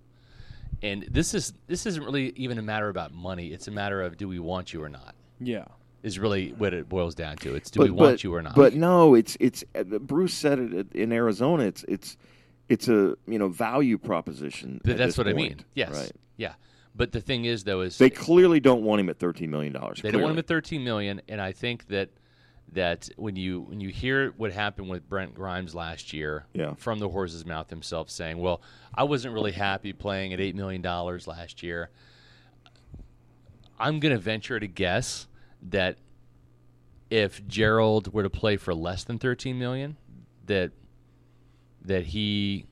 And this is this isn't really even a matter about money. It's a matter of do we want you or not. Yeah. Is really what it boils down to. It's do but, we want but, you or not. But no, it's it's uh, Bruce said it in Arizona. It's it's it's a you know value proposition. Th- at that's this what I point. mean. Yes. Right. Yeah. But the thing is, though, is They clearly don't want him at thirteen million dollars. They don't want him at thirteen million dollars, and I think that that when you when you hear what happened with Brent Grimes last year, Yeah. from the horse's mouth himself, saying, "Well, I wasn't really happy playing at eight million dollars last year," I'm going to venture to guess that if Gerald were to play for less than thirteen million dollars, that that he.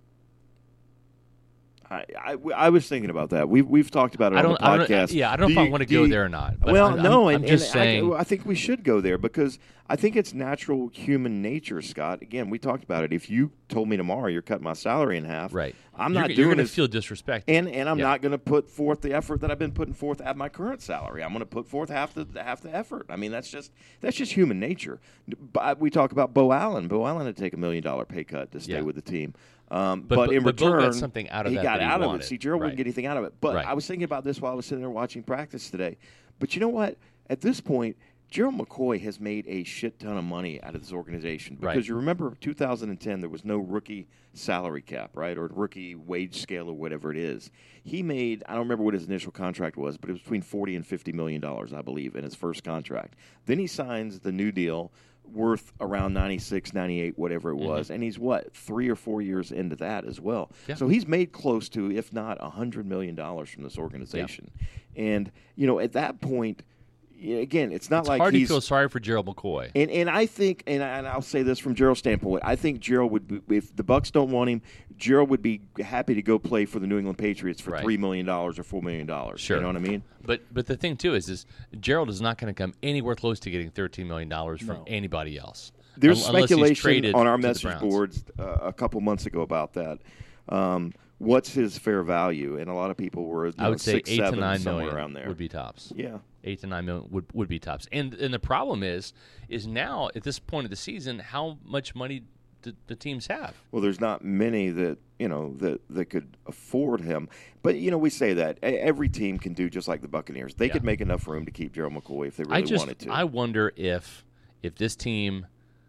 I, I, I was thinking about that. We've we've talked about it I on don't. the I don't podcast. yeah, I don't Do know if I you- want to do go you- there or not. But well, I'm, no, I'm, and, I'm just and saying. I, I think we should go there because I think it's natural human nature, Scott. Again, we talked about it. If you told me tomorrow you're cutting my salary in half, right. I'm you're, not you're doing going to this. feel disrespected. And and I'm Yeah. not going to put forth the effort that I've been putting forth at my current salary. I'm going to put forth half the half the effort. I mean, that's just that's just human nature. But we talk about Bo Allen. Bo Allen had to take a million dollar pay cut to stay Yeah. with the team. Um, But- but, but- in but Bo got return, something out of he that got that he out of wanted. it. See, Gerald Right. wouldn't get anything out of it. But Right. I was thinking about this while I was sitting there watching practice today. But you know what? At this point, Gerald McCoy has made a shit ton of money out of this organization because Right. you remember two thousand ten there was no rookie salary cap, right, or rookie wage scale or whatever it is. He made I don't remember what his initial contract was, but it was between forty and fifty million dollars, I believe, in his first contract. Then he signs the new deal worth around ninety-six, ninety-eight, whatever it was, and he's what three or four years into that as well. Yeah. So he's made close to, if not a hundred million dollars from this organization, and you know at that point. Again, it's not it's like hard he's to feel sorry for Gerald McCoy. and and I think, and, I, and I'll say this from Gerald's standpoint, I think Gerald would, be, if the Bucks don't want him, Gerald would be happy to go play for the New England Patriots for Right. three million dollars or four million dollars. Sure. You know what I mean? But but the thing too is is Gerald is not going to come anywhere close to getting thirteen million dollars from No. anybody else. There's Un- unless he's speculation traded on our to the message Browns. boards uh, a couple months ago about that. Um, what's his fair value? And a lot of people were, you I know, would say six, eight seven, to nine somewhere million around there. would be tops. Yeah. Eight to nine million would, would be tops. And and the problem is is now at this point of the season, how much money do the teams have? Well, there's not many that you know that, that could afford him. But you know, we say that E- every team can do just like the Buccaneers. They Yeah. could make enough room to keep Gerald McCoy if they really I just wanted to. I wonder if if this team.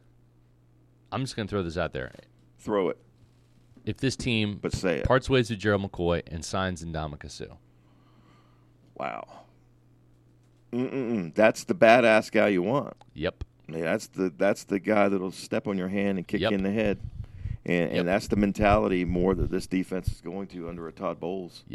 I'm just going to throw this out there. Throw it, If this team but say it. parts ways with Gerald McCoy and signs Ndamukong Suh. Wow. Mm-mm-mm. That's the badass guy you want. Yep. I mean, that's the that's the guy that'll step on your hand and kick Yep. you in the head. And, Yep. and that's the mentality more that this defense is going to under a Todd Bowles. Yep.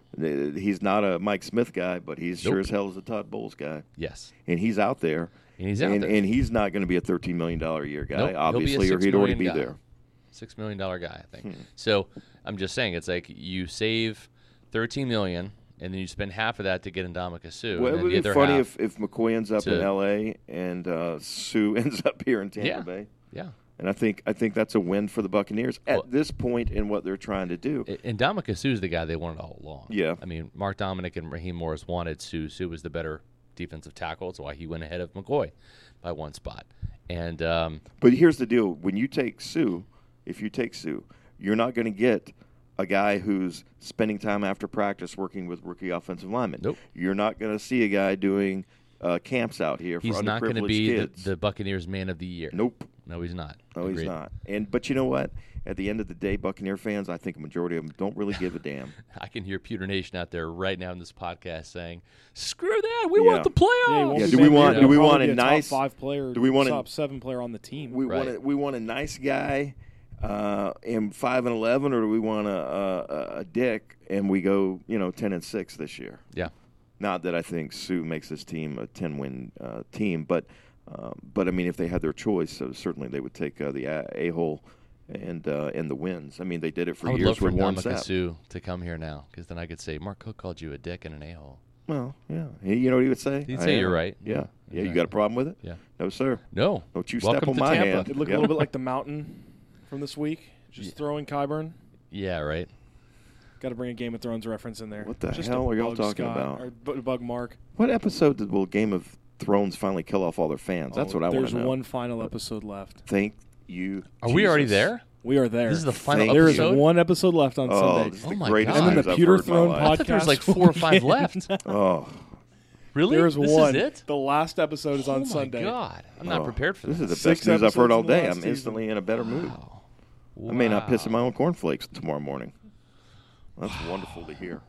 Uh, He's not a Mike Smith guy, but he's Nope. sure as hell is a Todd Bowles guy. Yes. And he's out there. And he's out and, there. and he's not going to be a thirteen million dollars a year guy, Nope. He'll be a obviously, or six he'd already million be guy. there. Six million dollar guy, I think. Hmm. So I'm just saying, it's like you save thirteen million dollars, and then you spend half of that to get Ndamukong Suh. Well, and it then would the be other funny half if, if McCoy ends up to- in L A and uh, Sue ends up here in Tampa Yeah. Bay. Yeah. And I think I think that's a win for the Buccaneers at Well- this point in what they're trying to do. And Ndamukong Suh is the guy they wanted all along. Yeah. I mean, Mark Dominic and Raheem Morris wanted Sue. Sue was the better defensive tackle. That's why he went ahead of McCoy by one spot. And um, But here's the deal: when you take Sue, if you take Sue, you're not going to get a guy who's spending time after practice working with rookie offensive linemen. Nope. You're not going to see a guy doing uh, camps out here for he's not going to underprivileged be the, kids. the Buccaneers Man of the Year. Nope. No, he's not. No, he's Agreed. not. And but you know what? At the end of the day, Buccaneer fans, I think a majority of them don't really give a damn. I can hear Pewter Nation out there right now in this podcast saying, "Screw that! We Yeah. want the Yeah, he playoffs." won't Yeah, be do we back want- here. do we He'll want probably a be top nice- five player? do we want a- top seven player on the team? We Right. want a, we want a nice guy uh, in five and eleven, or do we want a, a, a dick and we go you know ten and six this year? Yeah. Not that I think Sue makes this team a ten win uh, team, but uh, but I mean if they had their choice, so certainly they would take uh, the a hole and uh, and the wins. I mean they did it for I would years love for with Warren Ndamukong Sapp. Suh to come here now, because then I could say Mark Cook called you a dick and an a-hole. Well, yeah, He- you know what he would say? He'd I say am. you're right. Yeah, yeah. You Exactly. got a problem with it? Yeah. No, sir. No. Don't you Welcome step on to my Tampa. hand. It looked Yep. a little bit like the Mountain from this week. Just Yeah. throwing Kyburn. Yeah, right. Got to bring a Game of Thrones reference in there. What the Just hell to are y'all bug talking Scott, about? Or bu- bug Mark. What episode did will Game of Thrones finally kill off all their fans? That's Oh, what I want There's to know. one final episode left. Thank you. Are we already Jesus. there? We are there. This is the final Thank There is episode? one episode left on Oh, Sunday. this is Oh the my greatest God. And then news the I've Pewter heard in my Throne life. I thought there was like podcast four or five will left. Oh, Really? There is this one. is it? The last episode is Oh on my Sunday. God. I'm not oh. prepared for this this. is the Six best news I've heard episodes all in the day. last I'm season. instantly in a better mood. Wow. I may not piss in my Wow. own cornflakes tomorrow morning. That's wonderful to hear.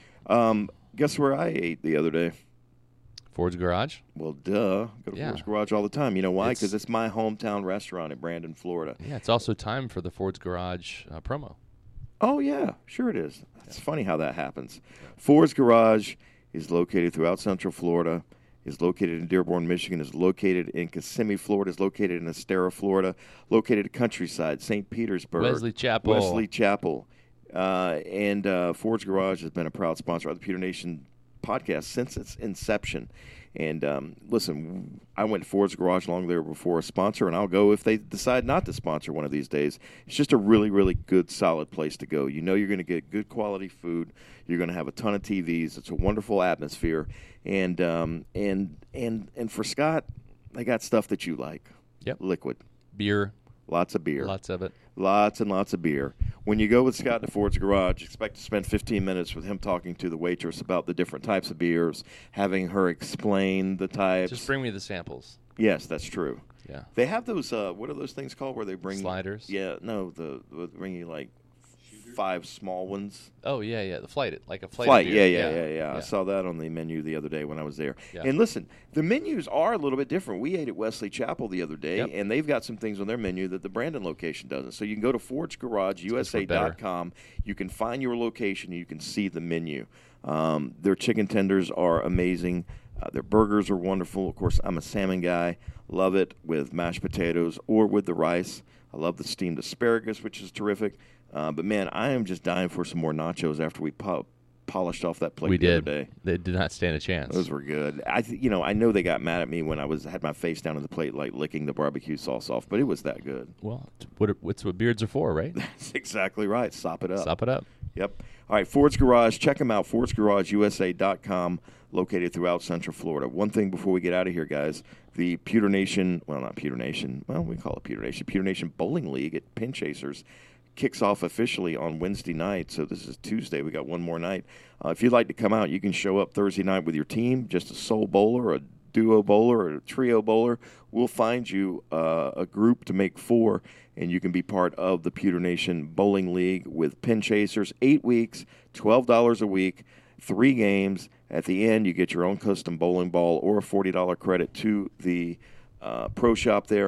Um, guess where I ate the other day? Ford's Garage? Well, duh. Go to Yeah. Ford's Garage all the time. You know why? It's- Because it's my hometown restaurant in Brandon, Florida. Yeah, it's also time for the Ford's Garage uh, promo. Oh, yeah. Sure it is. It's funny how that happens. Ford's Garage is located throughout Central Florida, is located in Dearborn, Michigan, is located in Kissimmee, Florida, is located in Estero, Florida, located at Countryside, Saint Petersburg. Wesley Chapel. Wesley Chapel. Uh, and uh, Ford's Garage has been a proud sponsor of the Pewter Nation podcast since its inception. And um, listen, I went to Ford's Garage long there before a sponsor, and I'll go if they decide not to sponsor one of these days. It's just a really, really good, solid place to go. You know you're going to get good quality food. You're going to have a ton of T Vs. It's a wonderful atmosphere. And um, and and and for Scott, they got stuff that you like. Yep. Liquid. Beer, Lots of beer. lots of it. Lots and lots of beer. When you go with Scott to Ford's Garage, expect to spend fifteen minutes with him talking to the waitress about the different types of beers, having her explain the types. Just bring me the samples. Yes, that's true. Yeah. They have those, uh, what are those things called where they bring Sliders? Yeah, no, the, the bring you like five small ones. Oh, yeah, yeah. The flight, like a flight. Flight, of yeah, beer. yeah, yeah, yeah, I saw that on the menu the other day when I was there. Yeah. And listen, the menus are a little bit different. We ate at Wesley Chapel the other day, Yep. and they've got some things on their menu that the Brandon location doesn't. So you can go to Fords Garage U S A dot com. You can find your location, and you can see the menu. Um, their chicken tenders are amazing. Uh, their burgers are wonderful. Of course, I'm a salmon guy. Love it with mashed potatoes or with the rice. I love the steamed asparagus, which is terrific. Uh, but, man, I am just dying for some more nachos after we po- polished off that plate We the did. other day. They did not stand a chance. Those were good. I, th- you know, I know they got mad at me when I was had my face down on the plate, like licking the barbecue sauce off, but it was that good. Well, what, what's what beards are for, right? That's exactly right. Sop it up. Sop it up. Yep. All right, Ford's Garage. Check them out, Fords Garage U S A dot com, located throughout Central Florida. One thing before we get out of here, guys, the Pewter Nation, well, not Pewter Nation, well, we call it Pewter Nation, Pewter Nation Bowling League at Pin Chasers kicks off officially on Wednesday night. So this is Tuesday. We got one more night. Uh, if you'd like to come out, you can show up Thursday night with your team, just a sole bowler, a duo bowler, or a trio bowler. We'll find you uh, a group to make four, and you can be part of the Pewter Nation Bowling League with Pin Chasers. Eight weeks, twelve dollars a week, three games. At the end, you get your own custom bowling ball or a forty dollars credit to the uh, pro shop there.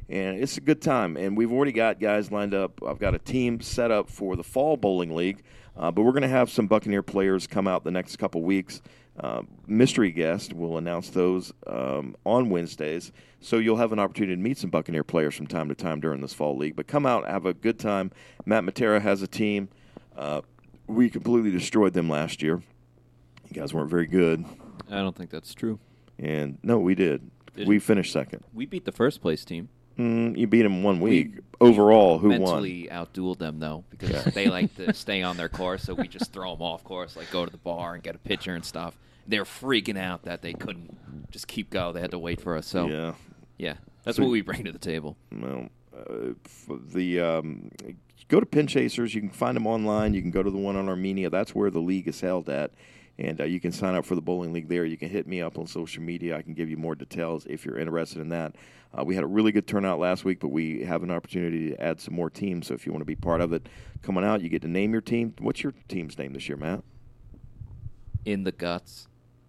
And it's a good time. And we've already got guys lined up. I've got a team set up for the Fall Bowling League. Uh, but we're going to have some Buccaneer players come out the next couple weeks. Uh, mystery guest. We'll announce those um, on Wednesdays. So you'll have an opportunity to meet some Buccaneer players from time to time during this fall league. But come out, have a good time. Matt Matera has a team. Uh, we completely destroyed them last year. You guys weren't very good. I don't think that's true. And no, we did. Did we you? finished second. We beat the first place team. Mm, you beat them one week. Overall, who mentally won? outdueled them, though, because they like to stay on their course, so we just throw them off course, like go to the bar and get a pitcher and stuff. They're freaking out that they couldn't just keep go. They had to wait for us. So, Yeah. yeah that's So- what we bring to the table. Well, uh, f- the um, go to Pin Chasers. You can find them online. You can go to the one on Armenia. That's where the league is held at. And uh, you can sign up for the bowling league there. You can hit me up on social media. I can give you more details if you're interested in that. Uh, we had a really good turnout last week, but we have an opportunity to add some more teams. So if you want to be part of it, coming out, you get to name your team. What's your team's name this year, Matt? In the guts.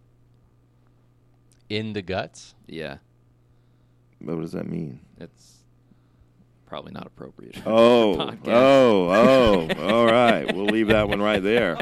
In the guts? Yeah, What does that mean? it's probably not appropriate. Oh, Podcast. oh, oh. All right. We'll leave that one right there.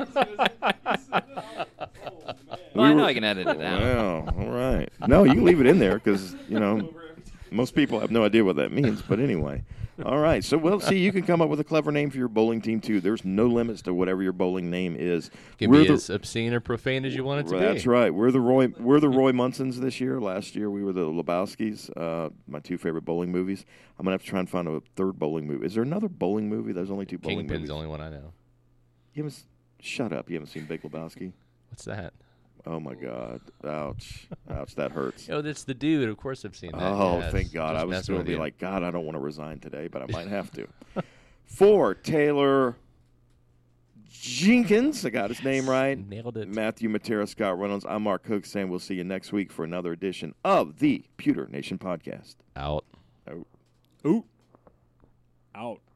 Well, I We know were- I can edit it out. Well, all right. No, you can leave it in there because, you know, most people have no idea what that means. But anyway. All right. So, well, see, you can come up with a clever name for your bowling team, too. There's no limits to whatever your bowling name is. Can We're be the- as obscene or profane as you want it to That's be. right. We're the Roy We're the Roy Munsons this year. Last year, we were the Lebowskis, uh, my two favorite bowling movies. I'm going to have to try and find a third bowling movie. Is there another bowling movie? There's only two bowling Kingpin's movies. the only one I know. You haven't, s- shut up. You haven't seen Big Lebowski? What's that? Oh, my God. Ouch. Ouch. That hurts. Oh, that's the dude. Of course I've seen that. Oh, Yes. thank God. Just I was messing going to with be you. like, God, I don't want to resign today, but I might have to. For Taylor Jenkins, I got his name right. Nailed it. Matthew Matera, Scott Reynolds. I'm Mark Cook, saying we'll see you next week for another edition of the Pewter Nation Podcast. Out. Oh. Ooh. Out.